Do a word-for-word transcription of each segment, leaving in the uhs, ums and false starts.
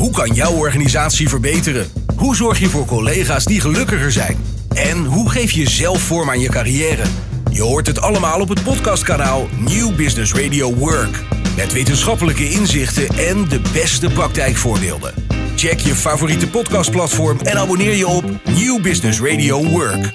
Hoe kan jouw organisatie verbeteren? Hoe zorg je voor collega's die gelukkiger zijn? En hoe geef je zelf vorm aan je carrière? Je hoort het allemaal op het podcastkanaal New Business Radio Work. Met wetenschappelijke inzichten en de beste praktijkvoorbeelden. Check je favoriete podcastplatform en abonneer je op New Business Radio Work.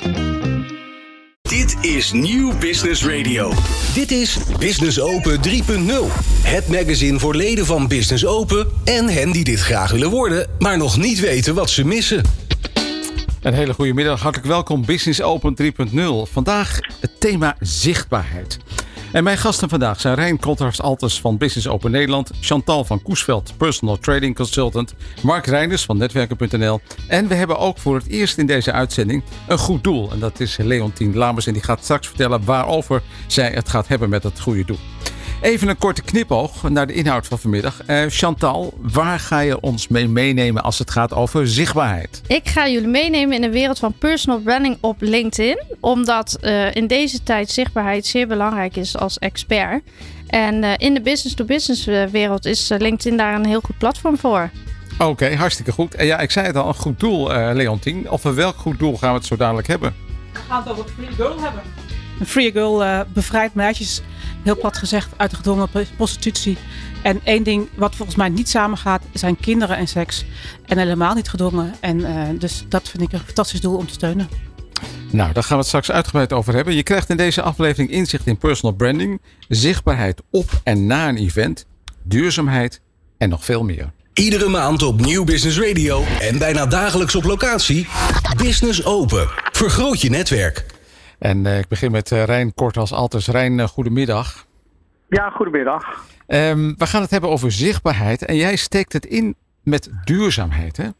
Dit is New Business Radio. Dit is Business Open drie punt nul. Het magazine voor leden van Business Open en hen die dit graag willen worden, maar nog niet weten wat ze missen. Een hele goede middag, hartelijk welkom Business Open drie punt nul. Vandaag het thema zichtbaarheid. En mijn gasten vandaag zijn Rijn Contracts-Altes van Business Open Nederland, Chantal van Koesveld, Personal Trading Consultant, Mark Reinders van netwerken punt n l. En we hebben ook voor het eerst in deze uitzending een goed doel. En dat is Leontien Lamers en die gaat straks vertellen waarover zij het gaat hebben met het goede doel. Even een korte knipoog naar de inhoud van vanmiddag. Uh, Chantal, waar ga je ons mee meenemen als het gaat over zichtbaarheid? Ik ga jullie meenemen in de wereld van personal branding op LinkedIn. Omdat uh, in deze tijd zichtbaarheid zeer belangrijk is als expert. En uh, in de business-to-business wereld is uh, LinkedIn daar een heel goed platform voor. Oké, okay, hartstikke goed. En ja, ik zei het al, een goed doel, uh, Leontien. Over welk goed doel gaan we het zo dadelijk hebben? We gaan het over Free Girl hebben. Een Free Girl uh, bevrijdt meisjes, heel plat gezegd, uit de gedwongen prostitutie. En één ding wat volgens mij niet samengaat, zijn kinderen en seks. En helemaal niet gedwongen. En uh, dus dat vind ik een fantastisch doel om te steunen. Nou, daar gaan we het straks uitgebreid over hebben. Je krijgt in deze aflevering inzicht in personal branding, zichtbaarheid op en na een event, duurzaamheid en nog veel meer. Iedere maand op New Business Radio en bijna dagelijks op locatie. Business Open. Vergroot je netwerk. En uh, ik begin met uh, Rijn Contracts-Altes. Rijn, uh, goedemiddag. Ja, goedemiddag. Um, we gaan het hebben over zichtbaarheid. En jij steekt het in met duurzaamheid, hè?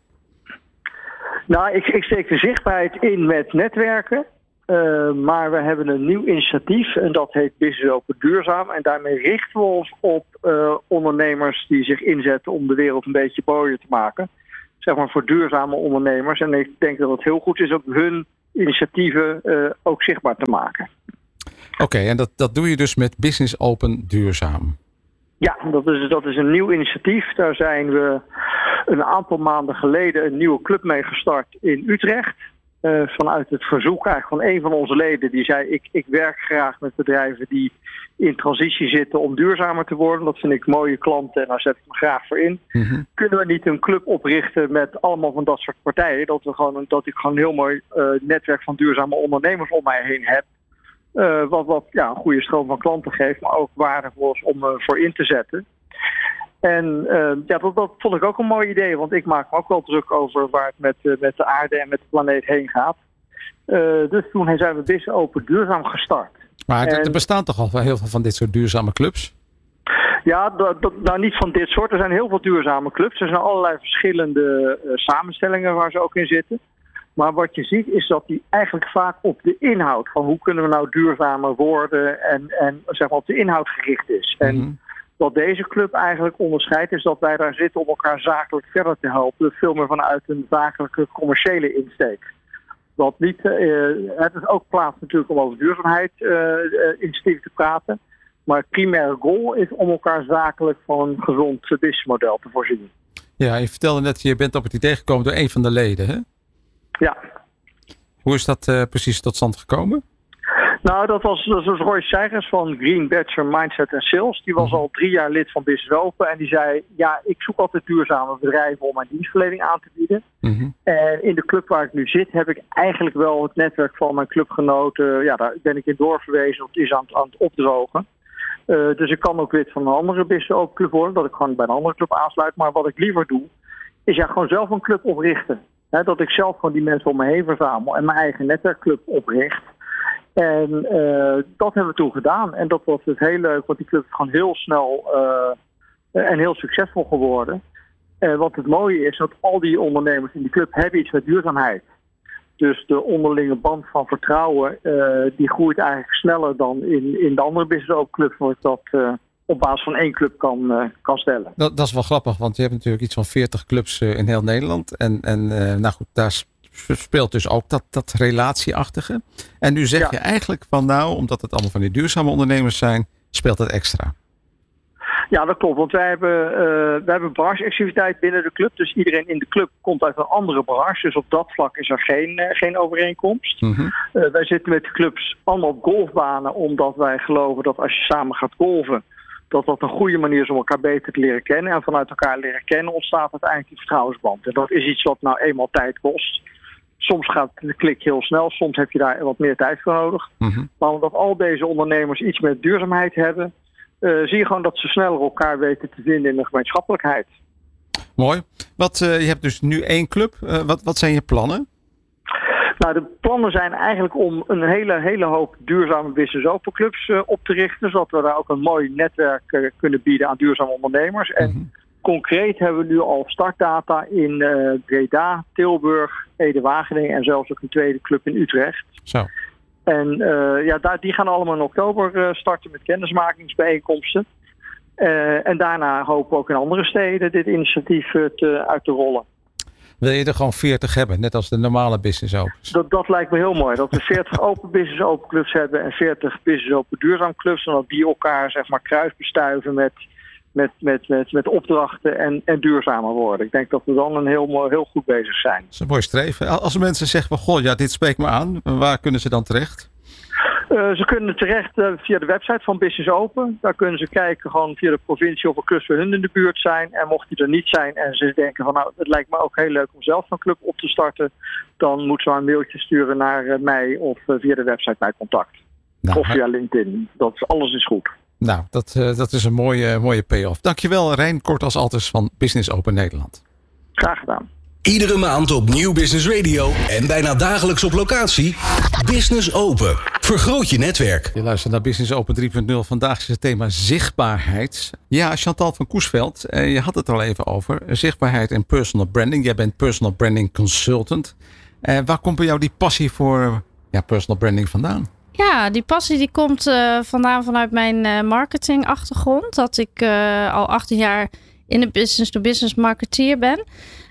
Nou, ik, ik steek de zichtbaarheid in met netwerken. Uh, maar we hebben een nieuw initiatief en dat heet Business Open Duurzaam. En daarmee richten we ons op uh, ondernemers die zich inzetten om de wereld een beetje mooier te maken. Zeg maar voor duurzame ondernemers. En ik denk dat het heel goed is om hun initiatieven uh, ook zichtbaar te maken. Oké, okay, en dat, dat doe je dus met Business Open Duurzaam? Ja, dat is, dat is een nieuw initiatief. Daar zijn we een aantal maanden geleden een nieuwe club mee gestart in Utrecht. Uh, vanuit het verzoek eigenlijk van een van onze leden. Die zei, ik, ik werk graag met bedrijven die in transitie zitten om duurzamer te worden. Dat vind ik mooie klanten en daar zet ik me graag voor in. Mm-hmm. Kunnen we niet een club oprichten met allemaal van dat soort partijen? Dat, we gewoon, dat ik gewoon een heel mooi uh, netwerk van duurzame ondernemers om mij heen heb. Uh, wat wat ja, een goede stroom van klanten geeft, maar ook waardevol is om uh, voor in te zetten. En uh, ja, dat, dat vond ik ook een mooi idee, want ik maak me ook wel druk over waar het met, uh, met de aarde en met de planeet heen gaat. Uh, dus toen zijn we Business Open Duurzaam gestart. Maar en, er bestaan toch al heel veel van dit soort duurzame clubs? Ja, dat, dat, nou niet van dit soort. Er zijn heel veel duurzame clubs. Er zijn allerlei verschillende uh, samenstellingen waar ze ook in zitten. Maar wat je ziet is dat die eigenlijk vaak op de inhoud van hoe kunnen we nou duurzamer worden en, en zeg maar op de inhoud gericht is. Mm-hmm. En wat deze club eigenlijk onderscheidt is dat wij daar zitten om elkaar zakelijk verder te helpen. Veel meer vanuit een zakelijke commerciële insteek. Dat niet, uh, het is ook plaats natuurlijk om over duurzaamheid uh, uh, initiatieven te praten. Maar het primaire goal is om elkaar zakelijk van een gezond businessmodel te voorzien. Ja, je vertelde net, je bent op het idee gekomen door een van de leden, hè? Ja. Hoe is dat uh, precies tot stand gekomen? Nou, dat was, dat was Roy Seigers van Green Bachelor Mindset and Sales. Die was al drie jaar lid van Business Open. En die zei, ja, ik zoek altijd duurzame bedrijven om mijn dienstverlening aan te bieden. Mm-hmm. En in de club waar ik nu zit, heb ik eigenlijk wel het netwerk van mijn clubgenoten. Ja, daar ben ik in doorverwezen. Het is aan het, aan het opdrogen. Uh, dus ik kan ook lid van een andere Business Open club worden. Dat ik gewoon bij een andere club aansluit. Maar wat ik liever doe, is ja gewoon zelf een club oprichten. He, dat ik zelf gewoon die mensen om me heen verzamel en mijn eigen netwerkclub opricht. En uh, dat hebben we toen gedaan. En dat was dus heel leuk, want die club is gewoon heel snel uh, en heel succesvol geworden. Uh, wat het mooie is, dat al die ondernemers in die club hebben iets met duurzaamheid. Dus de onderlinge band van vertrouwen, uh, die groeit eigenlijk sneller dan in, in de andere Business Open clubs, waar ik dat uh, op basis van één club kan, uh, kan stellen. Dat, dat is wel grappig, want je hebt natuurlijk iets van veertig clubs uh, in heel Nederland. En, en uh, nou goed, daar speelt dus ook dat, dat relatieachtige. En nu zeg ja. je eigenlijk van nou, omdat het allemaal van die duurzame ondernemers zijn, speelt dat extra. Ja, dat klopt. Want wij hebben, uh, wij hebben branche-exclusiviteit binnen de club. Dus iedereen in de club komt uit een andere branche. Dus op dat vlak is er geen, uh, geen overeenkomst. Mm-hmm. Uh, wij zitten met de clubs allemaal op golfbanen. Omdat wij geloven dat als je samen gaat golven, dat dat een goede manier is om elkaar beter te leren kennen. En vanuit elkaar leren kennen ontstaat uiteindelijk die vertrouwensband. En dat is iets wat nou eenmaal tijd kost. Soms gaat de klik heel snel, soms heb je daar wat meer tijd voor nodig. Mm-hmm. Maar omdat al deze ondernemers iets met duurzaamheid hebben, uh, zie je gewoon dat ze sneller elkaar weten te vinden in de gemeenschappelijkheid. Mooi. Wat, uh, je hebt dus nu één club. Uh, wat, wat zijn je plannen? Nou, de plannen zijn eigenlijk om een hele, hele hoop duurzame business open clubs uh, op te richten. Zodat we daar ook een mooi netwerk uh, kunnen bieden aan duurzame ondernemers. En mm-hmm. concreet hebben we nu al startdata in uh, Breda, Tilburg, Ede-Wageningen en zelfs ook een tweede club in Utrecht. Zo. En uh, ja, daar, die gaan allemaal in oktober uh, starten met kennismakingsbijeenkomsten. Uh, en daarna hopen we ook in andere steden dit initiatief uh, te, uit te rollen. Wil je er gewoon veertig hebben, net als de normale business opens? Dat, dat lijkt me heel mooi. Dat we veertig open business open clubs hebben en veertig business open duurzaam clubs. En dat die elkaar zeg maar kruisbestuiven met, met, met, met, met opdrachten en, en duurzamer worden. Ik denk dat we dan een heel, mooi, heel goed bezig zijn. Dat is een mooi streven. Als mensen zeggen, goh, ja, dit spreekt me aan, waar kunnen ze dan terecht? Uh, ze kunnen terecht uh, via de website van Business Open. Daar kunnen ze kijken gewoon via de provincie of er clubs voor hun in de buurt zijn. En mocht die er niet zijn en ze denken van nou, het lijkt me ook heel leuk om zelf een club op te starten, dan moeten ze maar een mailtje sturen naar uh, mij of uh, via de website bij contact. Nou, of via LinkedIn. Dat is, alles is goed. Nou, dat, uh, dat is een mooie, mooie payoff. Dankjewel Rijn Kortas Altes van Business Open Nederland. Graag gedaan. Iedere maand op Nieuw Business Radio en bijna dagelijks op locatie. Business Open. Vergroot je netwerk. Je luistert naar Business Open drie punt nul. Vandaag is het thema zichtbaarheid. Ja, Chantal van Koesveld, je had het er al even over. Zichtbaarheid en personal branding. Jij bent personal branding consultant. Uh, waar komt bij jou die passie voor ja, personal branding vandaan? Ja, die passie die komt uh, vandaan vanuit mijn uh, marketingachtergrond. Dat ik uh, al achttien jaar in de business-to-business marketeer ben.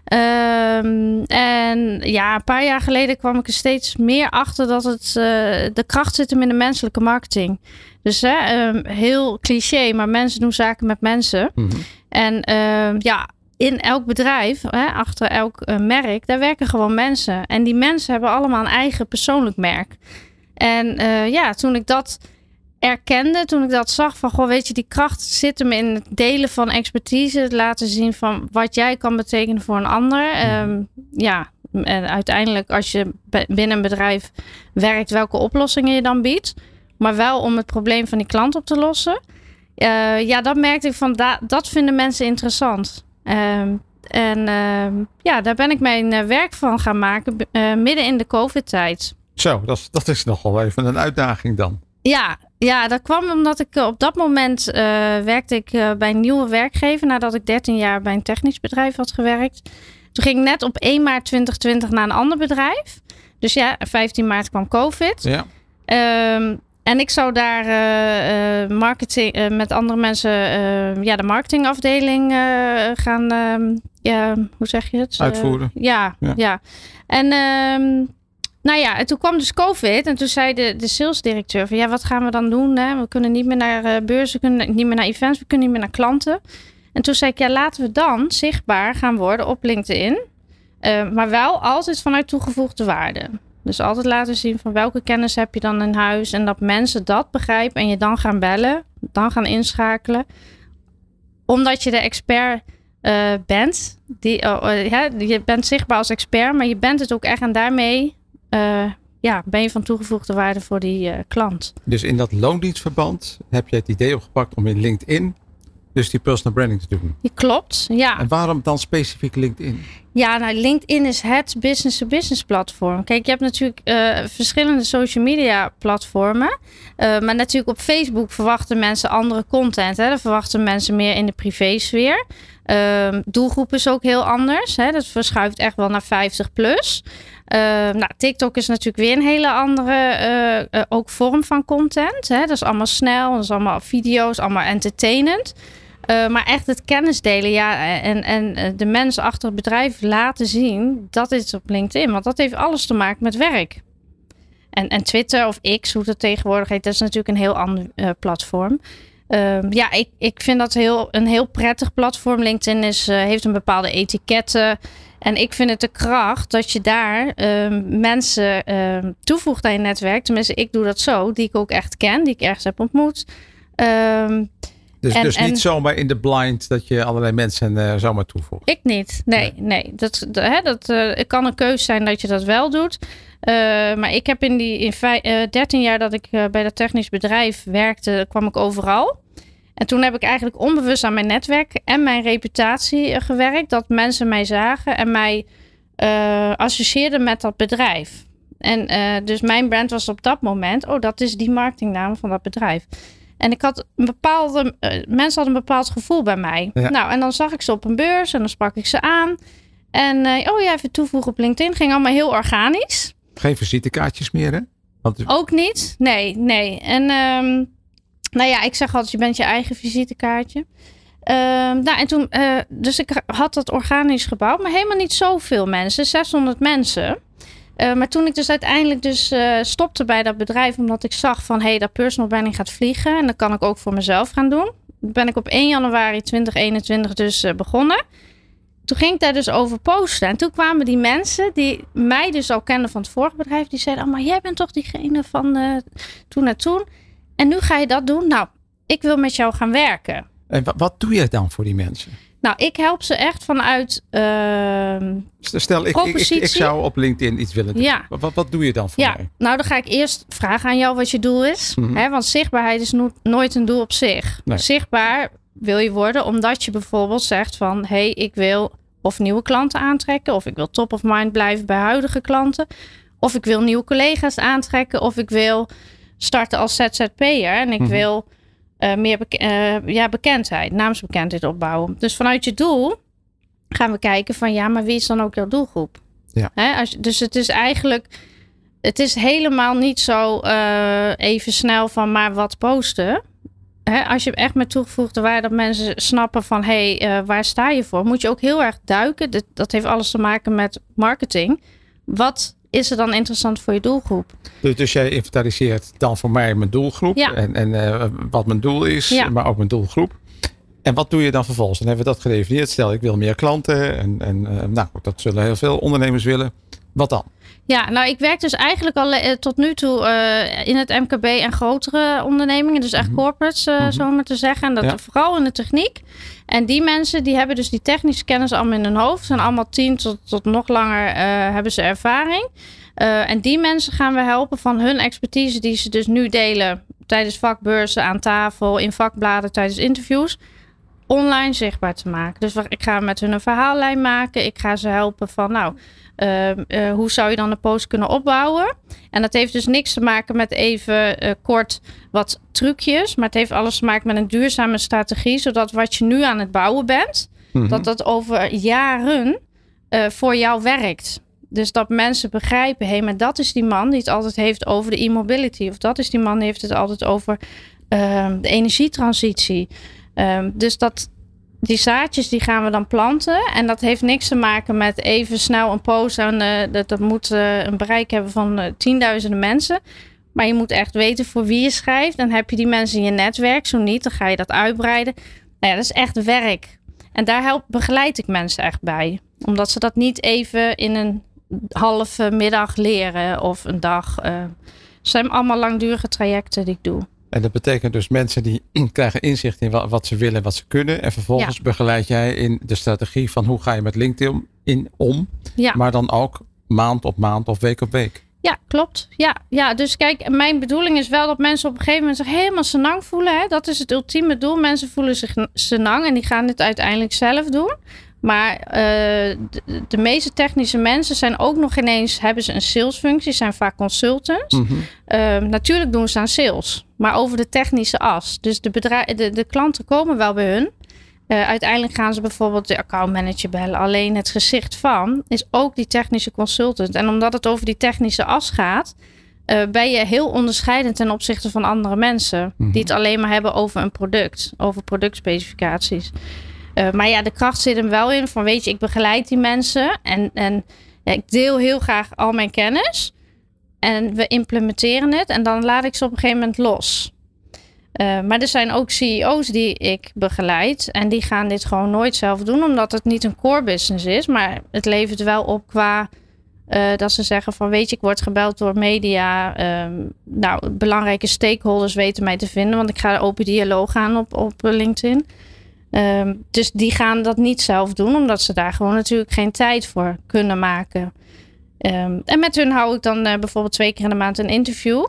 Um, en ja, een paar jaar geleden kwam ik er steeds meer achter dat het uh, de kracht zit hem in de menselijke marketing. Dus hè, um, heel cliché, maar mensen doen zaken met mensen. Mm-hmm. En um, ja, in elk bedrijf, hè, achter elk uh, merk, daar werken gewoon mensen. En die mensen hebben allemaal een eigen persoonlijk merk. En uh, ja, toen ik dat erkende, toen ik dat zag van, goh, weet je, die kracht zit hem in het delen van expertise, het laten zien van wat jij kan betekenen voor een ander. Um, ja, en uiteindelijk als je binnen een bedrijf werkt, welke oplossingen je dan biedt, maar wel om het probleem van die klant op te lossen. Uh, ja, dat merkte ik van, da- dat vinden mensen interessant. Um, en uh, ja, daar ben ik mijn uh, werk van gaan maken uh, midden in de COVID-tijd. Zo, dat is, dat is nogal even een uitdaging dan. Ja, ja, dat kwam omdat ik op dat moment uh, werkte ik uh, bij een nieuwe werkgever nadat ik dertien jaar bij een technisch bedrijf had gewerkt. Toen ging ik net op één maart twintig twintig naar een ander bedrijf. Dus ja, vijftien maart kwam COVID. Ja. Um, en ik zou daar uh, uh, marketing uh, met andere mensen uh, ja, de marketingafdeling uh, gaan, uh, ja, hoe zeg je het? Uitvoeren. Uh, ja, ja, ja. En um, nou ja, en toen kwam dus COVID en toen zei de, de salesdirecteur van ja, wat gaan we dan doen? Hè? We kunnen niet meer naar uh, beurzen, we kunnen niet meer naar events, we kunnen niet meer naar klanten. En toen zei ik, ja, laten we dan zichtbaar gaan worden op LinkedIn. Uh, maar wel altijd vanuit toegevoegde waarde. Dus altijd laten zien van welke kennis heb je dan in huis. En dat mensen dat begrijpen en je dan gaan bellen. Dan gaan inschakelen. Omdat je de expert uh, bent. Die, uh, uh, ja, je bent zichtbaar als expert, maar je bent het ook echt. En daarmee uh, ja, ben je van toegevoegde waarde voor die uh, klant. Dus in dat loondienstverband heb je het idee opgepakt om in LinkedIn dus die personal branding te doen. Die klopt, ja. En waarom dan specifiek LinkedIn? Ja, nou, LinkedIn is het business-to-business platform. Kijk, je hebt natuurlijk uh, verschillende social media platformen. Uh, maar natuurlijk op Facebook verwachten mensen andere content. Hè? Daar verwachten mensen meer in de privésfeer. Uh, doelgroep is ook heel anders. Hè? Dat verschuift echt wel naar vijftig plus. Uh, nou, TikTok is natuurlijk weer een hele andere uh, uh, ook vorm van content. Hè? Dat is allemaal snel, dat is allemaal video's, allemaal entertainend. Uh, maar echt het kennis delen, ja, en, en de mensen achter het bedrijf laten zien, dat is op LinkedIn. Want dat heeft alles te maken met werk. En, en Twitter of X, hoe dat tegenwoordig heet, dat is natuurlijk een heel ander uh, platform. Uh, ja, ik, ik vind dat heel, een heel prettig platform. LinkedIn is, uh, heeft een bepaalde etiketten. En ik vind het de kracht dat je daar uh, mensen uh, toevoegt aan je netwerk. Tenminste, ik doe dat zo. Die ik ook echt ken. Die ik ergens heb ontmoet. Uh, Dus, en, dus niet en, zomaar in de blind dat je allerlei mensen uh, zomaar toevoegt? Ik niet. Nee, nee. nee. Dat, de, hè, dat uh, het kan een keuze zijn dat je dat wel doet. Uh, maar ik heb in die in vij, uh, dertien jaar dat ik uh, bij dat technisch bedrijf werkte, kwam ik overal. En toen heb ik eigenlijk onbewust aan mijn netwerk en mijn reputatie uh, gewerkt. Dat mensen mij zagen en mij uh, associeerden met dat bedrijf. En uh, dus mijn brand was op dat moment, oh, dat is die marketingnaam van dat bedrijf. En ik had een bepaalde, uh, mensen hadden een bepaald gevoel bij mij. Ja. Nou, en dan zag ik ze op een beurs en dan sprak ik ze aan. En uh, oh ja, even toevoegen op LinkedIn. Ging allemaal heel organisch. Geen visitekaartjes meer, hè? Want... Ook niet. Nee, nee. En um, nou ja, ik zeg altijd, je bent je eigen visitekaartje. Uh, nou, en toen, uh, dus ik had dat organisch gebouwd, maar helemaal niet zoveel mensen. zeshonderd mensen. Uh, maar toen ik dus uiteindelijk dus uh, stopte bij dat bedrijf, omdat ik zag van, hé, hey, dat personal branding gaat vliegen. En dat kan ik ook voor mezelf gaan doen. Dan ben ik op één januari tweeduizend eenentwintig dus uh, begonnen. Toen ging ik daar dus over posten. En toen kwamen die mensen die mij dus al kenden van het vorige bedrijf. Die zeiden, oh, maar jij bent toch diegene van uh, toen en toen. En nu ga je dat doen? Nou, ik wil met jou gaan werken. En wat, wat doe je dan voor die mensen? Nou, ik help ze echt vanuit uh, Stel, ik, ik, ik, ik zou op LinkedIn iets willen doen. Ja. Wat, wat doe je dan voor ja. mij? Nou, dan ga ik eerst vragen aan jou wat je doel is. Mm-hmm. Hè, want zichtbaarheid is no- nooit een doel op zich. Nee. Zichtbaar wil je worden omdat je bijvoorbeeld zegt van, hé, hey, ik wil of nieuwe klanten aantrekken. Of ik wil top of mind blijven bij huidige klanten. Of ik wil nieuwe collega's aantrekken. Of ik wil starten als Z Z P'er. En ik mm-hmm. wil uh, meer bek- uh, ja, bekendheid, naamsbekendheid opbouwen. Dus vanuit je doel gaan we kijken van, ja, maar wie is dan ook jouw doelgroep? Ja. Hè, als, dus het is eigenlijk, het is helemaal niet zo uh, even snel van maar wat posten. Hè, als je echt met toegevoegde waarde dat mensen snappen van, hé, hey, uh, waar sta je voor? Moet je ook heel erg duiken. Dat, dat heeft alles te maken met marketing. Wat is er dan interessant voor je doelgroep? Dus, dus jij inventariseert dan voor mij mijn doelgroep. Ja. En, en uh, wat mijn doel is, ja. maar ook mijn doelgroep. En wat doe je dan vervolgens? Dan hebben we dat gedefinieerd. Stel, ik wil meer klanten. En, en uh, nou, dat zullen heel veel ondernemers willen. Wat dan? Ja, nou, ik werk dus eigenlijk al uh, tot nu toe uh, in het M K B en grotere ondernemingen. Dus echt mm-hmm. corporates, uh, mm-hmm. zo maar te zeggen. En dat ja. vooral in de techniek. En die mensen, die hebben dus die technische kennis allemaal in hun hoofd. Zijn allemaal tien tot, tot nog langer uh, hebben ze ervaring. Uh, en die mensen gaan we helpen van hun expertise die ze dus nu delen tijdens vakbeurzen, aan tafel, in vakbladen, tijdens interviews, online zichtbaar te maken. Dus ik ga met hun een verhaallijn maken. Ik ga ze helpen van, nou, uh, uh, hoe zou je dan een post kunnen opbouwen? En dat heeft dus niks te maken met even uh, kort wat trucjes. Maar het heeft alles te maken met een duurzame strategie. Zodat wat je nu aan het bouwen bent, mm-hmm. dat dat over jaren uh, voor jou werkt. Dus dat mensen begrijpen, hé, hey, maar dat is die man die het altijd heeft over de e-mobility. Of dat is die man die heeft het altijd over uh, de energietransitie. Um, dus dat, die zaadjes die gaan we dan planten. En dat heeft niks te maken met even snel een post. En, uh, dat, dat moet uh, een bereik hebben van uh, tienduizenden mensen. Maar je moet echt weten voor wie je schrijft. Dan heb je die mensen in je netwerk. Zo niet, dan ga je dat uitbreiden. Nou ja, dat is echt werk. En daar help, begeleid ik mensen echt bij. Omdat ze dat niet even in een halve middag leren of een dag. Uh, het zijn allemaal langdurige trajecten die ik doe. En dat betekent dus mensen die krijgen inzicht in wat ze willen, wat ze kunnen. En vervolgens ja. begeleid jij in de strategie van hoe ga je met LinkedIn in om. Ja. Maar dan ook maand op maand of week op week. Ja, klopt. Ja, ja, dus kijk, mijn bedoeling is wel dat mensen op een gegeven moment zich helemaal senang voelen. Hè? Dat is het ultieme doel. Mensen voelen zich senang en die gaan het uiteindelijk zelf doen. Maar uh, de, de meeste technische mensen zijn ook nog ineens, hebben ze een salesfunctie, zijn vaak consultants. Mm-hmm. Uh, natuurlijk doen ze aan sales, maar over de technische as. Dus de, bedrijf, de, de klanten komen wel bij hun. Uh, uiteindelijk gaan ze bijvoorbeeld de accountmanager bellen. Alleen het gezicht van is ook die technische consultant. En omdat het over die technische as gaat, uh, ben je heel onderscheidend ten opzichte van andere mensen. Mm-hmm. Die het alleen maar hebben over een product, over productspecificaties. Uh, maar ja, de kracht zit hem wel in van, weet je, ik begeleid die mensen en, en ja, ik deel heel graag al mijn kennis en we implementeren het en dan laat ik ze op een gegeven moment los. Uh, maar er zijn ook C E O's die ik begeleid. En die gaan dit gewoon nooit zelf doen. Omdat het niet een core business is. Maar het levert wel op qua... Uh, dat ze zeggen van weet je, ik word gebeld door media. Um, nou, belangrijke stakeholders weten mij te vinden. Want ik ga de open dialoog aan op, op LinkedIn. Um, dus die gaan dat niet zelf doen. Omdat ze daar gewoon natuurlijk geen tijd voor kunnen maken. Um, en met hun hou ik dan uh, bijvoorbeeld twee keer in de maand een interview.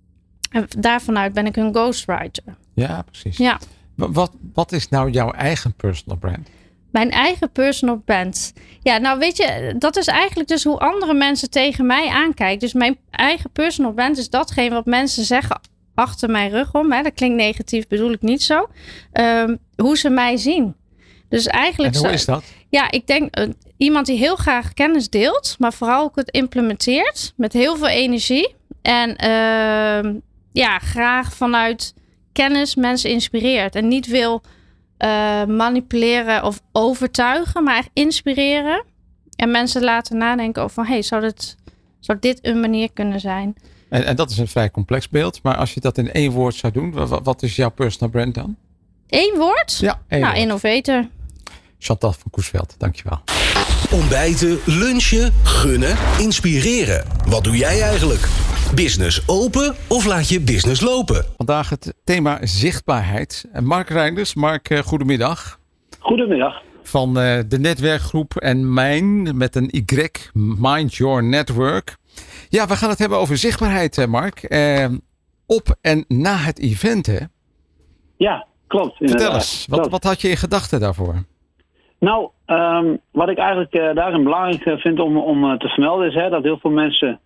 En daarvanuit ben ik een ghostwriter. Ja, precies. Ja. Wat, wat is nou jouw eigen personal brand? Mijn eigen personal brand. Ja, nou weet je, dat is eigenlijk dus hoe andere mensen tegen mij aankijken. Dus mijn eigen personal brand is datgene wat mensen zeggen achter mijn rug om. Hè. Dat klinkt negatief, bedoel ik niet zo. Um, hoe ze mij zien. Dus eigenlijk. En hoe zo, is dat? Ja, ik denk uh, iemand die heel graag kennis deelt, maar vooral ook het implementeert met heel veel energie. En uh, ja, graag vanuit kennis mensen inspireert. En niet wil uh, manipuleren of overtuigen, maar echt inspireren. En mensen laten nadenken over van, hey, zou dit, zou dit een manier kunnen zijn? En, en dat is een vrij complex beeld. Maar als je dat in één woord zou doen, wat, wat is jouw personal brand dan? Eén woord? Ja, één nou, woord. Innovator. Chantal van Koesveld, dankjewel. Ontbijten, lunchen, gunnen, inspireren. Wat doe jij eigenlijk? Business open of laat je business lopen? Vandaag het thema zichtbaarheid. Mark Reinders. Mark, goedemiddag. Goedemiddag. Van uh, de netwerkgroep en Mijn met een Y, Mind Your Network. Ja, we gaan het hebben over zichtbaarheid, Mark. Uh, op en na het event, hè? Ja, klopt. Vertel eens, wat, wat had je in gedachten daarvoor? Nou, um, wat ik eigenlijk uh, daarin belangrijk vind om, om uh, te vermelden is hè, dat heel veel mensen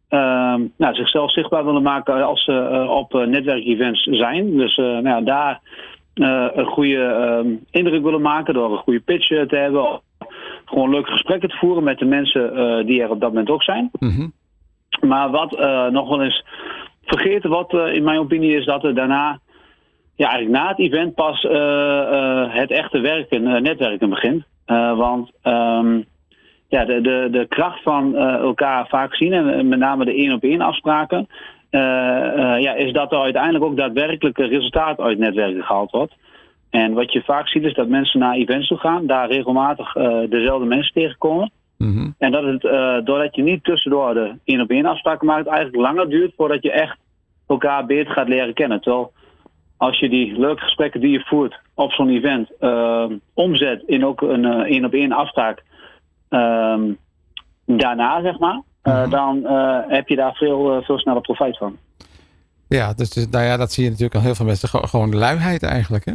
um, nou, zichzelf zichtbaar willen maken als ze uh, op uh, netwerkevents zijn. Dus uh, nou, daar uh, een goede um, indruk willen maken door een goede pitch uh, te hebben. Of gewoon leuke gesprekken te voeren met de mensen uh, die er op dat moment ook zijn. Mm-hmm. Maar wat uh, nog wel eens vergeten wordt uh, in mijn opinie is dat er daarna... Ja, eigenlijk na het event pas uh, uh, het echte werken, uh, netwerken begint. Uh, want um, ja, de, de, de kracht van uh, elkaar vaak zien, en met name de één-op-één afspraken, uh, uh, ja, is dat er uiteindelijk ook daadwerkelijk resultaat uit netwerken gehaald wordt. En wat je vaak ziet is dat mensen naar events toe gaan, daar regelmatig uh, dezelfde mensen tegenkomen. Mm-hmm. En dat het, uh, doordat je niet tussendoor de één-op-één afspraken maakt, eigenlijk langer duurt voordat je echt elkaar beter gaat leren kennen. Terwijl als je die leuke gesprekken die je voert op zo'n event uh, omzet in ook een uh, één-op-één afspraak uh, daarna, zeg maar, uh, mm-hmm. dan uh, heb je daar veel, uh, veel sneller profijt van. Ja, dus nou ja, dat zie je natuurlijk al heel veel mensen. Gewoon luiheid eigenlijk, hè?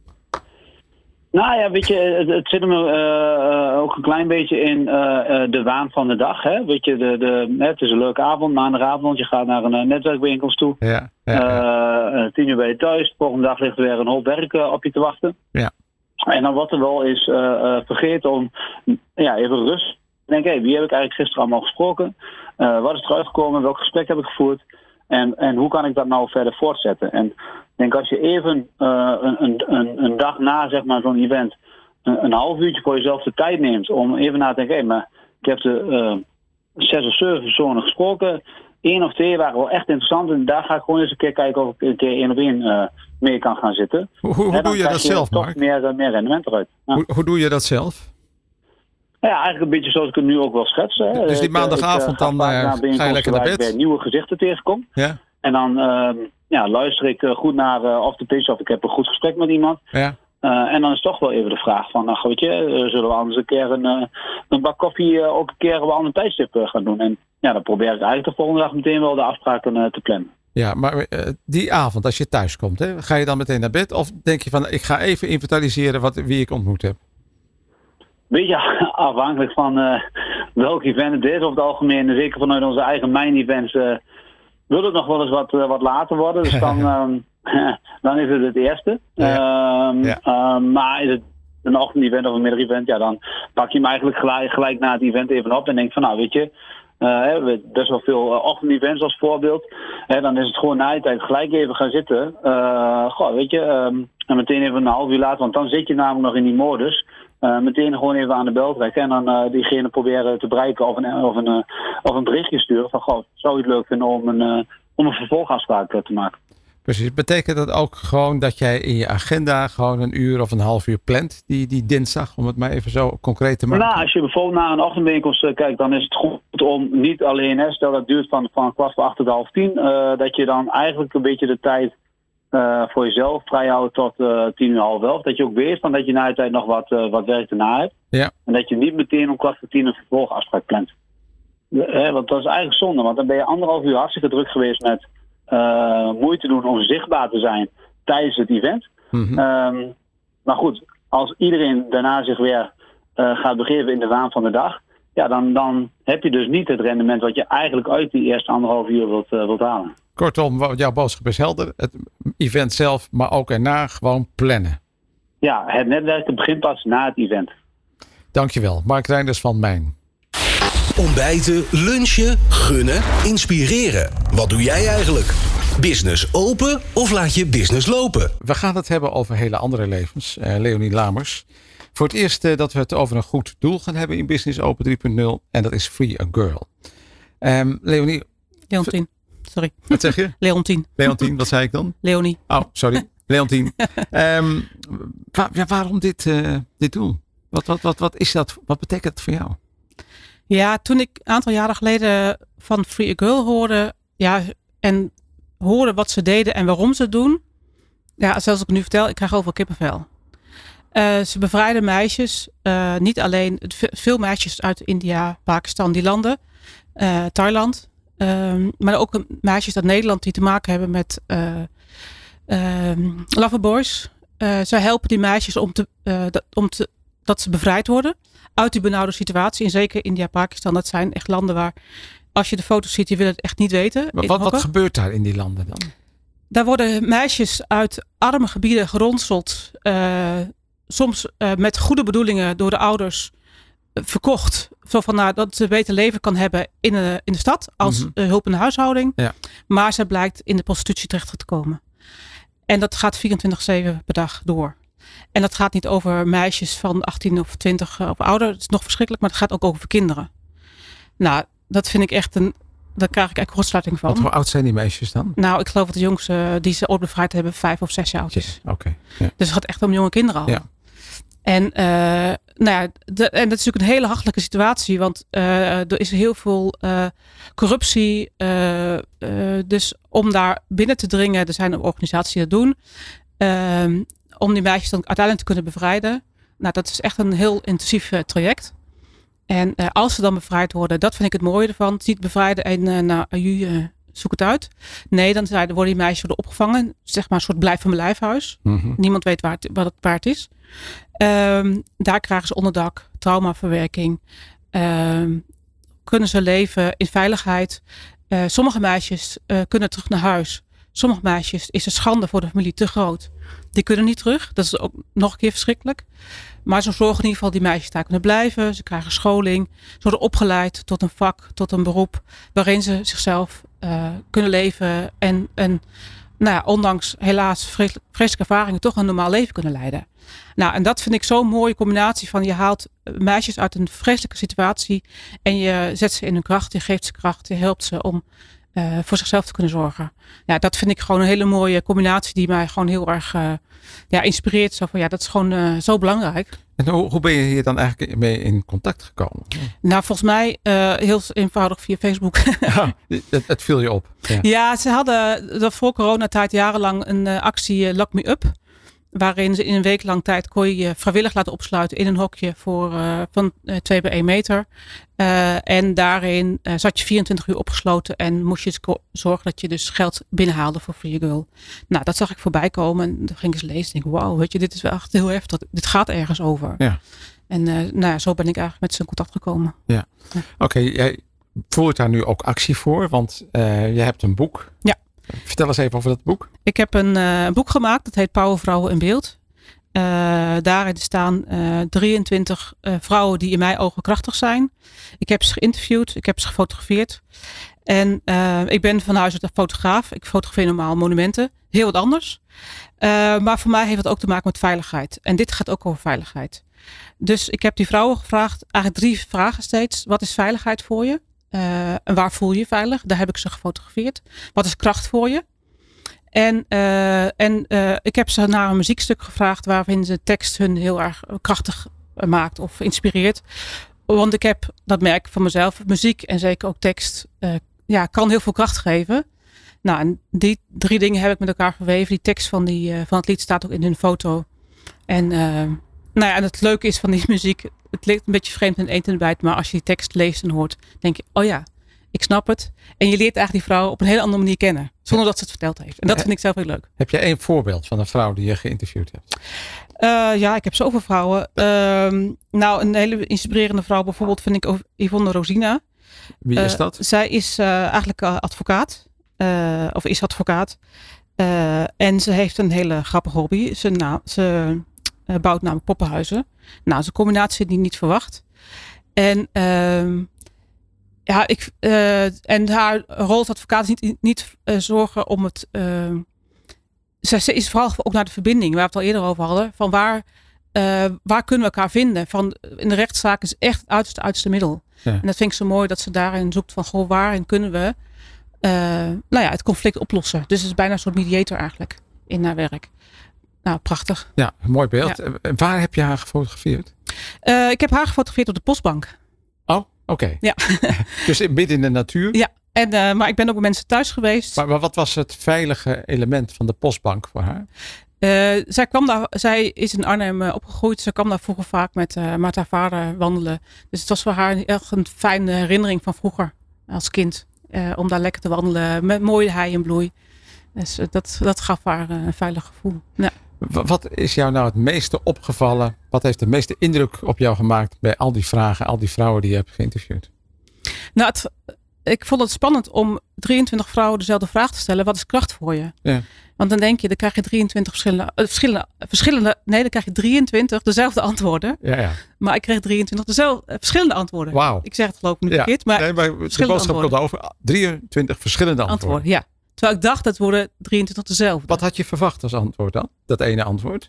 Nou ja, weet je, het, het zit hem uh, uh, ook een klein beetje in uh, uh, de waan van de dag. Hè? Weet je, de, de, het is een leuke avond, maandagavond. Je gaat naar een uh, netwerkbijeenkomst toe. Ja, ja, ja. Uh, tien uur ben je thuis. De volgende dag ligt er weer een hoop werk uh, op je te wachten. Ja. En dan wat er wel is uh, uh, vergeten om ja, even rust te denken. Hey, wie heb ik eigenlijk gisteren allemaal gesproken? Uh, wat is er uitgekomen? Welk gesprek heb ik gevoerd? En, en hoe kan ik dat nou verder voortzetten? En ik denk als je even uh, een, een, een dag na zeg maar, zo'n event een, een half uurtje voor jezelf de tijd neemt om even na te denken, hé, hey, maar ik heb de uh, zes of zeven personen gesproken. Eén of twee waren wel echt interessant en daar ga ik gewoon eens een keer kijken of ik een keer één op één uh, mee kan gaan zitten. Hoe, hoe, hoe doe je dat je zelf, Mark? Meer, uh, meer rendement eruit. Ja. Hoe, hoe doe je dat zelf? Ja, eigenlijk een beetje zoals ik het nu ook wel schets. Hè. Dus die maandagavond ik, uh, dan uh, ga je lekker naar bed? Waar ik nieuwe gezichten tegenkom. Ja. En dan uh, ja, luister ik uh, goed naar uh, of de pitch of ik heb een goed gesprek met iemand. Ja. Uh, en dan is toch wel even de vraag van, nou weet je, uh, zullen we anders een keer een, uh, een bak koffie uh, ook een keer op een ander tijdstip uh, gaan doen. En ja, dan probeer ik eigenlijk de volgende dag meteen wel de afspraken uh, te plannen. Ja, maar uh, die avond als je thuis komt, hè, ga je dan meteen naar bed? Of denk je van, ik ga even inventariseren wat, wie ik ontmoet heb? Beetje afhankelijk van uh, welk event het is. Over het algemeen, zeker vanuit onze eigen mijn-events, uh, wil het nog wel eens wat, uh, wat later worden. Dus dan, um, dan is het het eerste. Ja. Um, ja. um, maar is het een ochtend-event of een middag-event, ja, dan pak je hem eigenlijk gelijk, gelijk na het event even op en denk van, nou weet je, uh, we hebben best wel veel uh, ochtend-events als voorbeeld. Hè, dan is het gewoon na je tijd gelijk even gaan zitten. Uh, goh, weet je, um, en meteen even een half uur later, want dan zit je namelijk nog in die modus. Uh, meteen gewoon even aan de bel trekken en dan uh, diegene proberen te bereiken of een, of, een, uh, of een berichtje sturen van, goh, zou je het leuk vinden om een, uh, om een vervolgafspraak uh, te maken. Precies. Betekent dat ook gewoon dat jij in je agenda gewoon een uur of een half uur plant, die, die dinsdag, om het maar even zo concreet te maken? Nou, als je bijvoorbeeld naar een ochtendbijeenkomst kijkt, dan is het goed om niet alleen, hè, stel dat duurt van, van kwart voor acht tot half tien, uh, dat je dan eigenlijk een beetje de tijd uh, voor jezelf vrijhoudt tot uh, tien uur, half elf. Dat je ook weet van dat je na de tijd nog wat, uh, wat werk erna hebt. Ja. En dat je niet meteen om kwart voor tien een vervolgafspraak plant. He, want dat is eigenlijk zonde, want dan ben je anderhalf uur hartstikke druk geweest met uh, moeite doen om zichtbaar te zijn tijdens het event. Mm-hmm. Um, maar goed, als iedereen daarna zich weer uh, gaat begeven in de waan van de dag, ja, dan, dan heb je dus niet het rendement wat je eigenlijk uit die eerste anderhalf uur wilt, uh, wilt halen. Kortom, jouw boodschap is helder. Het event zelf, maar ook erna gewoon plannen. Ja, het netwerken begint pas na het event. Dankjewel, Mark Reinders van Mijn. Ontbijten, lunchen, gunnen, inspireren. Wat doe jij eigenlijk? Business open of laat je business lopen? We gaan het hebben over hele andere levens. Uh, Leonie Lamers. Voor het eerst uh, dat we het over een goed doel gaan hebben in Business Open drie punt nul. En dat is Free a Girl. Um, Leonie. Leontien. Sorry. Wat zeg je? Leontien. Leontien, wat zei ik dan? Leonie. Oh, sorry. Leontien. um, wa- ja, waarom dit, uh, dit doel? Wat, wat, wat, wat is dat? Wat betekent het voor jou? Ja, toen ik een aantal jaren geleden van Free a Girl hoorde, ja, en hoorde wat ze deden en waarom ze het doen. Ja, zelfs als ik het nu vertel, ik krijg overal kippenvel. Uh, ze bevrijden meisjes, uh, niet alleen, veel meisjes uit India, Pakistan, die landen, uh, Thailand. Uh, maar ook meisjes uit Nederland die te maken hebben met uh, uh, loverboys. Uh, zij helpen die meisjes om te, uh, dat, om te, dat ze bevrijd worden uit die benauwde situatie. En zeker India, Pakistan, dat zijn echt landen waar, als je de foto's ziet, je wil het echt niet weten. Wat, wat, wat gebeurt daar in die landen dan? Daar worden meisjes uit arme gebieden geronseld. Uh, soms uh, met goede bedoelingen door de ouders uh, verkocht. Zo van, nou, dat ze beter leven kan hebben in, uh, in de stad als mm-hmm. uh, hulp in de huishouding. Ja. Maar ze blijkt in de prostitutie terecht te komen. En dat gaat vierentwintig zeven per dag door. En dat gaat niet over meisjes van achttien of twintig of ouder. Dat is nog verschrikkelijk, maar het gaat ook over kinderen. Nou, dat vind ik echt een... Daar krijg ik eigenlijk kortsluiting van. Wat hoe oud zijn die meisjes dan? Nou, ik geloof dat de jongste die ze ooit bevrijd hebben vijf of zes jaar oud is. Oké. Okay, ja. Dus het gaat echt om jonge kinderen al. Ja. En, uh, nou ja, de, en dat is natuurlijk een hele hachelijke situatie. Want uh, er is heel veel uh, corruptie. Uh, uh, dus om daar binnen te dringen, er zijn organisaties die dat doen. Uh, om die meisjes dan uiteindelijk te kunnen bevrijden. Nou, dat is echt een heel intensief uh, traject. En uh, als ze dan bevrijd worden, dat vind ik het mooie ervan. Het niet bevrijden en uh, nou, uh, zoek het uit. Nee, dan zijn, worden die meisjes worden opgevangen. Zeg maar een soort blijf van mijn lijfhuis. Mm-hmm. Niemand weet waar het, wat het paard is. Um, daar krijgen ze onderdak, traumaverwerking. Um, kunnen ze leven in veiligheid. Uh, sommige meisjes uh, kunnen terug naar huis. Sommige meisjes is de schande voor de familie te groot. Die kunnen niet terug. Dat is ook nog een keer verschrikkelijk. Maar ze zorgen in ieder geval die meisjes daar kunnen blijven. Ze krijgen scholing. Ze worden opgeleid tot een vak, tot een beroep. Waarin ze zichzelf uh, kunnen leven. En, en nou ja, ondanks helaas vreselijke ervaringen toch een normaal leven kunnen leiden. Nou, en dat vind ik zo'n mooie combinatie van je haalt meisjes uit een vreselijke situatie. En je zet ze in hun kracht. Je geeft ze kracht. Je helpt ze om Uh, voor zichzelf te kunnen zorgen. Ja, dat vind ik gewoon een hele mooie combinatie die mij gewoon heel erg uh, ja, inspireert. Zo van ja, dat is gewoon uh, zo belangrijk. En hoe, hoe ben je hier dan eigenlijk mee in contact gekomen? Nou, volgens mij uh, heel eenvoudig via Facebook. Ja, het, het viel je op. Ja, ja ze hadden dat voor coronatijd jarenlang een uh, actie uh, Lock Me Up. Waarin ze in een week lang tijd kon je je vrijwillig laten opsluiten in een hokje voor, uh, van uh, twee bij één meter. Uh, en daarin uh, zat je vierentwintig uur opgesloten en moest je sco- zorgen dat je dus geld binnenhaalde voor Free a Girl. Nou, dat zag ik voorbij komen en dan ging ik eens lezen. En denk, wauw, weet je, dit is wel echt heel heftig. Dit gaat ergens over. Ja. En uh, nou ja, zo ben ik eigenlijk met ze in contact gekomen. Ja. Ja. Oké, okay, jij voert daar nu ook actie voor, want uh, je hebt een boek. Ja. Vertel eens even over dat boek. Ik heb een uh, boek gemaakt, dat heet Power Vrouwen in Beeld. Uh, daarin staan uh, drieëntwintig uh, vrouwen die in mijn ogen krachtig zijn. Ik heb ze geïnterviewd, ik heb ze gefotografeerd. En uh, ik ben van huis uit een fotograaf. Ik fotografeer normaal monumenten. Heel wat anders. Uh, maar voor mij heeft het ook te maken met veiligheid. En dit gaat ook over veiligheid. Dus ik heb die vrouwen gevraagd, eigenlijk drie vragen steeds. Wat is veiligheid voor je? Uh, en waar voel je je veilig? Daar heb ik ze gefotografeerd. Wat is kracht voor je? En, uh, en uh, ik heb ze naar een muziekstuk gevraagd waarin de tekst hun heel erg krachtig maakt of inspireert. Want ik heb, dat merk ik van mezelf, muziek en zeker ook tekst uh, ja, kan heel veel kracht geven. Nou, en die drie dingen heb ik met elkaar verweven. Die tekst van, die, uh, van het lied staat ook in hun foto. En, uh, nou ja, en het leuke is van die muziek, het ligt een beetje vreemd in het eten en bijt, maar als je die tekst leest en hoort, denk je, oh ja, ik snap het. En je leert eigenlijk die vrouw op een hele andere manier kennen. Zonder dat ze het verteld heeft. En dat vind ik zelf heel leuk. Heb je één voorbeeld van een vrouw die je geïnterviewd hebt? Uh, ja, ik heb zoveel vrouwen. Uh, nou, een hele inspirerende vrouw bijvoorbeeld vind ik Yvonne Rosina. Wie is dat? Uh, zij is uh, eigenlijk uh, advocaat. Uh, of is advocaat. Uh, en ze heeft een hele grappige hobby. Ze, nou, ze uh, bouwt namelijk poppenhuizen. Nou, dat is een combinatie die je niet verwacht. En... Uh, Ja, ik, uh, en haar rol als advocaat is niet, niet uh, zorgen om het... Uh, ze is vooral ook naar de verbinding, waar we het al eerder over hadden. Van waar, uh, waar kunnen we elkaar vinden? Van, in de rechtszaak is echt het uiterste, uiterste middel. Ja. En dat vind ik zo mooi dat ze daarin zoekt van... Goh, waarin kunnen we uh, nou ja, het conflict oplossen? Dus het is bijna een soort mediator eigenlijk in haar werk. Nou, prachtig. Ja, een mooi beeld. Ja. Waar heb je haar gefotografeerd? Uh, ik heb haar gefotografeerd op de postbank. Oh, oké. Okay. Ja. Dus midden in de natuur? Ja, en, uh, maar ik ben ook bij mensen thuis geweest. Maar, maar wat was het veilige element van de postbank voor haar? Uh, zij, kwam daar, zij is in Arnhem uh, opgegroeid. Ze kwam daar vroeger vaak met, uh, met haar vader wandelen. Dus het was voor haar echt een fijne herinnering van vroeger als kind. Uh, om daar lekker te wandelen met mooie hei en bloei. Dus uh, dat, dat gaf haar uh, een veilig gevoel. Ja. Wat is jou nou het meeste opgevallen? Wat heeft de meeste indruk op jou gemaakt bij al die vragen, al die vrouwen die je hebt geïnterviewd? Nou, het, ik vond het spannend om drieëntwintig vrouwen dezelfde vraag te stellen. Wat is kracht voor je? Ja. Want dan denk je, dan krijg je drieëntwintig verschillende, uh, verschillende, verschillende, nee, dan krijg je drieëntwintig dezelfde antwoorden. Ja, ja. Maar ik kreeg drieëntwintig dezelfde, uh, verschillende antwoorden. Wauw. Ik zeg het geloof ik niet verkeerd, ja. maar, nee, maar de boodschap komt over. drieëntwintig verschillende antwoorden. antwoorden. Ja. Terwijl ik dacht, dat worden drieëntwintig dezelfde. Wat had je verwacht als antwoord dan? Dat ene antwoord?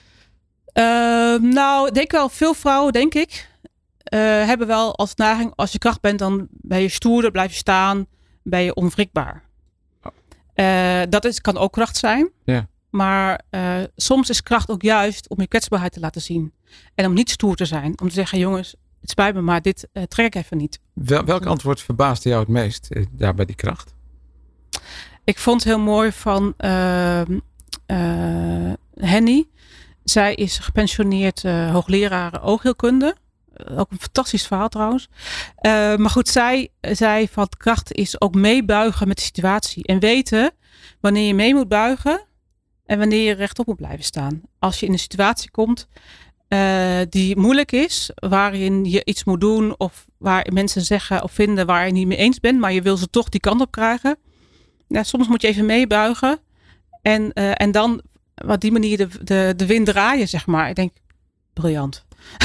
Uh, nou, ik denk wel, veel vrouwen, denk ik, uh, hebben wel als neiging, als je kracht bent, dan ben je stoerder, blijf je staan, ben je onwrikbaar. Oh. Uh, dat is, kan ook kracht zijn. Ja. Maar uh, soms is kracht ook juist om je kwetsbaarheid te laten zien. En om niet stoer te zijn. Om te zeggen, jongens, het spijt me, maar dit uh, trek ik even niet. Wel, welk antwoord verbaasde jou het meest uh, daar bij die kracht? Ik vond het heel mooi van uh, uh, Henny. Zij is gepensioneerd uh, hoogleraar oogheelkunde. Uh, ook een fantastisch verhaal trouwens. Uh, maar goed, zij zei van kracht is ook meebuigen met de situatie. En weten wanneer je mee moet buigen en wanneer je rechtop moet blijven staan. Als je in een situatie komt uh, die moeilijk is, waarin je iets moet doen of waar mensen zeggen of vinden waar je niet mee eens bent, maar je wil ze toch die kant op krijgen. Ja, soms moet je even meebuigen en, uh, en dan op die manier de, de, de wind draaien, zeg maar. Ik denk, briljant.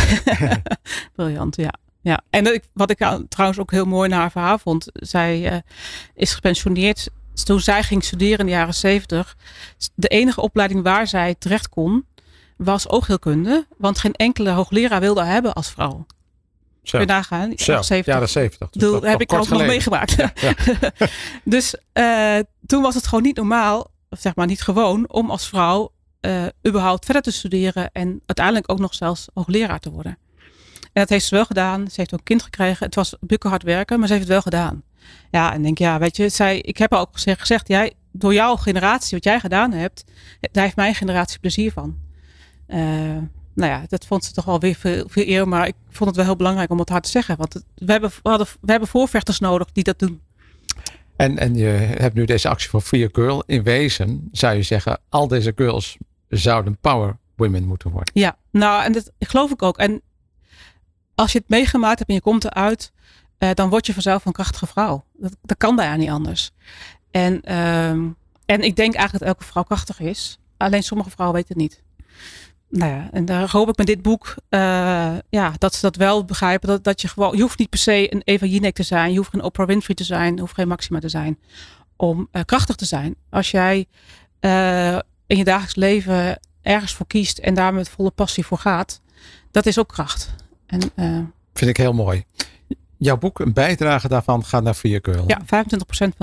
briljant, ja. ja. En dat ik, wat ik trouwens ook heel mooi naar haar verhaal vond. Zij uh, is gepensioneerd. Toen zij ging studeren in de jaren zeventig. De enige opleiding waar zij terecht kon, was oogheelkunde. Want geen enkele hoogleraar wilde haar hebben als vrouw. Kun je nagaan? Jaren zeventig. Dat heb ik ook nog meegemaakt. Ja, ja. Dus uh, toen was het gewoon niet normaal, of zeg maar niet gewoon, om als vrouw uh, überhaupt verder te studeren en uiteindelijk ook nog zelfs hoogleraar te worden. En dat heeft ze wel gedaan. Ze heeft ook een kind gekregen. Het was bukkenhard werken, maar ze heeft het wel gedaan. Ja, en denk ja, weet je, zij, ik heb ook gezegd, gezegd jij, door jouw generatie, wat jij gedaan hebt, daar heeft mijn generatie plezier van. Uh, Nou ja, dat vond ze toch wel weer veel, veel eer. Maar ik vond het wel heel belangrijk om het hard te zeggen. Want het, we, hebben, we, hadden, we hebben voorvechters nodig die dat doen. En, en je hebt nu deze actie voor Free a Girl. In wezen zou je zeggen, al deze girls zouden power women moeten worden. Ja, nou en dat geloof ik ook. En als je het meegemaakt hebt en je komt eruit, uh, dan word je vanzelf een krachtige vrouw. Dat, dat kan bijna niet anders. En, uh, en ik denk eigenlijk dat elke vrouw krachtig is. Alleen sommige vrouwen weten het niet. Nou ja, en daar hoop ik met dit boek uh, ja, dat ze dat wel begrijpen. Dat, dat je gewoon, je hoeft niet per se een Eva Jinek te zijn. Je hoeft geen Oprah Winfrey te zijn. Je hoeft geen Maxima te zijn. Om uh, krachtig te zijn. Als jij uh, in je dagelijks leven ergens voor kiest. En daar met volle passie voor gaat. Dat is ook kracht. En, uh, Vind ik heel mooi. Jouw boek, een bijdrage daarvan gaat naar Free a Girl. Ja, vijfentwintig procent van het boek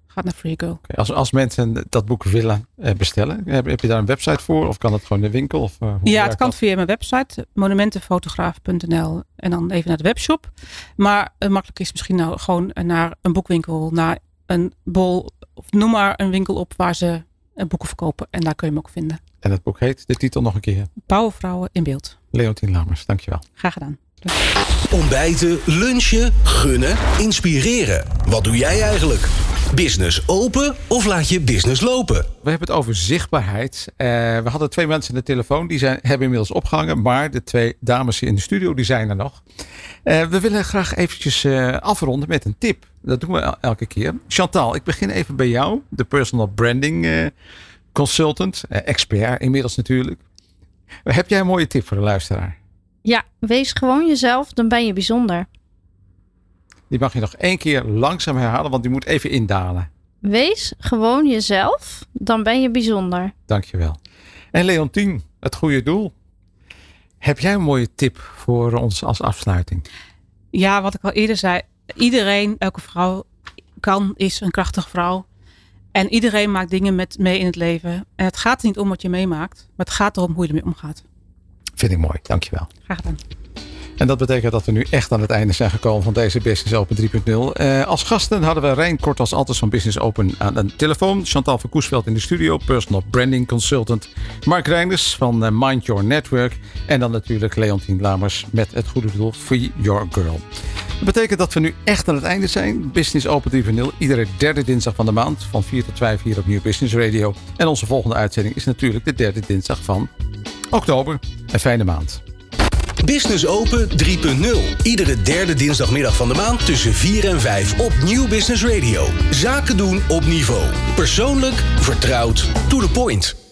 gaat naar Free Girl. Okay, als, als mensen dat boek willen uh, bestellen, heb, heb je daar een website voor? Of kan het gewoon in de winkel? Of, uh, ja, het kan dat? Via mijn website, monumentenfotograaf punt n l. En dan even naar de webshop. Maar uh, makkelijk is misschien nou gewoon naar een boekwinkel, naar een bol, of noem maar een winkel op waar ze uh, boeken verkopen. En daar kun je hem ook vinden. En het boek heet, de titel nog een keer? Powervrouwen in beeld. Leontien Lamers, dankjewel. Graag gedaan. Ontbijten, lunchen, gunnen, inspireren. Wat doe jij eigenlijk? Business open of laat je business lopen? We hebben het over zichtbaarheid. Uh, we hadden twee mensen aan de telefoon. Die zijn, hebben inmiddels opgehangen. Maar de twee dames in de studio die zijn er nog. Uh, we willen graag eventjes uh, afronden met een tip. Dat doen we el- elke keer. Chantal, ik begin even bij jou. De personal branding uh, consultant. Uh, expert inmiddels natuurlijk. Heb jij een mooie tip voor de luisteraar? Ja, wees gewoon jezelf, dan ben je bijzonder. Die mag je nog één keer langzaam herhalen, want die moet even indalen. Wees gewoon jezelf, dan ben je bijzonder. Dankjewel. En Leontien, het goede doel. Heb jij een mooie tip voor ons als afsluiting? Ja, wat ik al eerder zei. Iedereen, elke vrouw kan, is een krachtige vrouw. En iedereen maakt dingen met, mee in het leven. En het gaat er niet om wat je meemaakt, maar het gaat erom hoe je ermee omgaat. Vind ik mooi, dankjewel. Graag gedaan. En dat betekent dat we nu echt aan het einde zijn gekomen van deze Business Open drie punt nul. Uh, als gasten hadden we Rijn Kort als altijd van Business Open aan de telefoon. Chantal van Koesveld in de studio, personal branding consultant. Mark Reinders van uh, Mind Your Network. En dan natuurlijk Leontien Lamers met het goede doel Free Your Girl. Dat betekent dat we nu echt aan het einde zijn. Business Open drie punt nul, iedere derde dinsdag van de maand. Van vier tot vijf hier op Nieuw Business Radio. En onze volgende uitzending is natuurlijk de derde dinsdag van oktober. Een fijne maand. Business Open drie punt nul. Iedere derde dinsdagmiddag van de maand tussen vier en vijf op Nieuw Business Radio. Zaken doen op niveau. Persoonlijk, vertrouwd, to the point.